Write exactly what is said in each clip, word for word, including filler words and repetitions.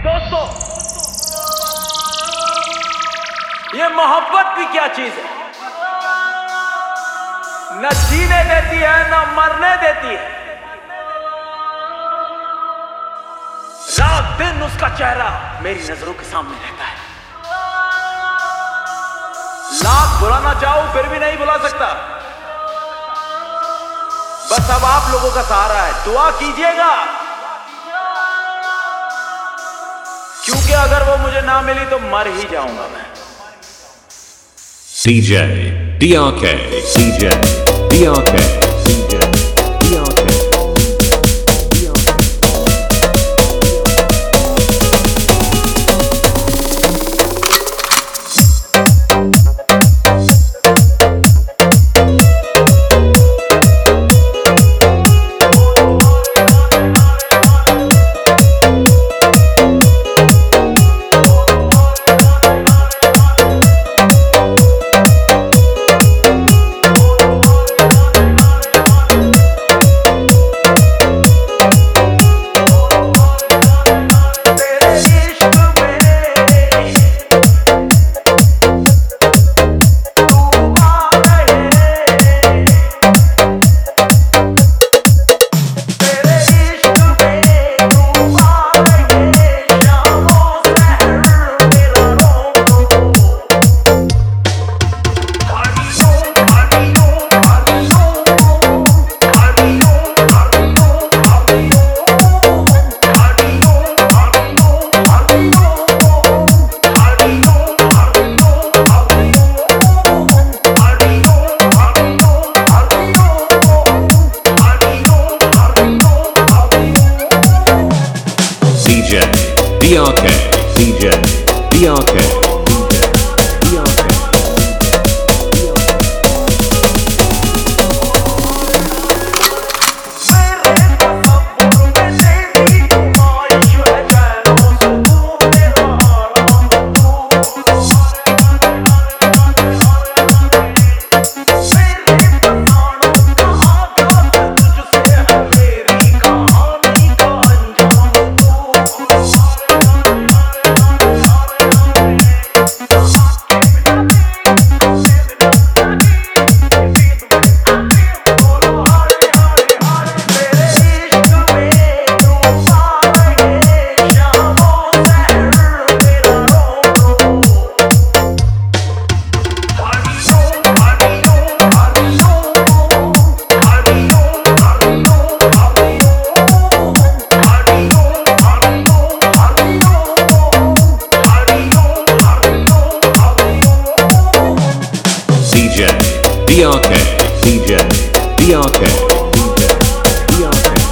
दोस्तों, ये मोहब्बत भी क्या चीज है, न जीने देती है न मरने देती है। रात दिन उसका चेहरा मेरी नजरों के सामने रहता है। लाख बुलाना चाहूं फिर भी नहीं बुला सकता। बस अब आप लोगों का सहारा है, दुआ कीजिएगा, क्योंकि अगर वो मुझे ना मिली तो मर ही जाऊंगा मैं। D J D R K D J D R K D J D R K D R K D J D R K D R K D R K D J D R K D R K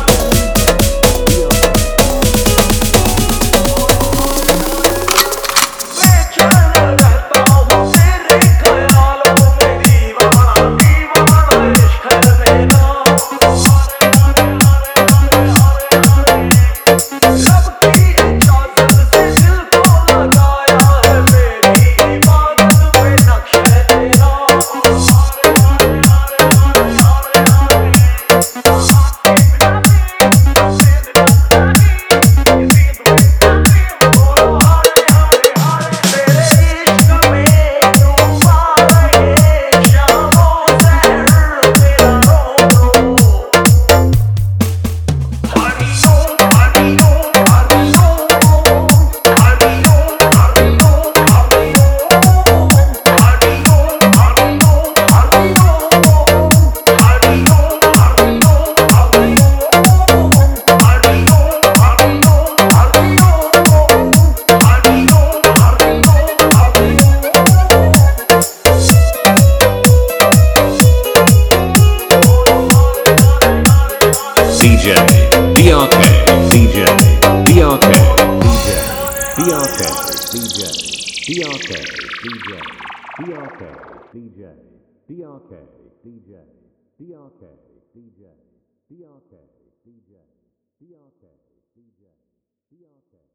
D J D R K D J D R K D J D R K D J D R K D J D R K D J D R K D J D R K D J D R K D J D R K D J D R K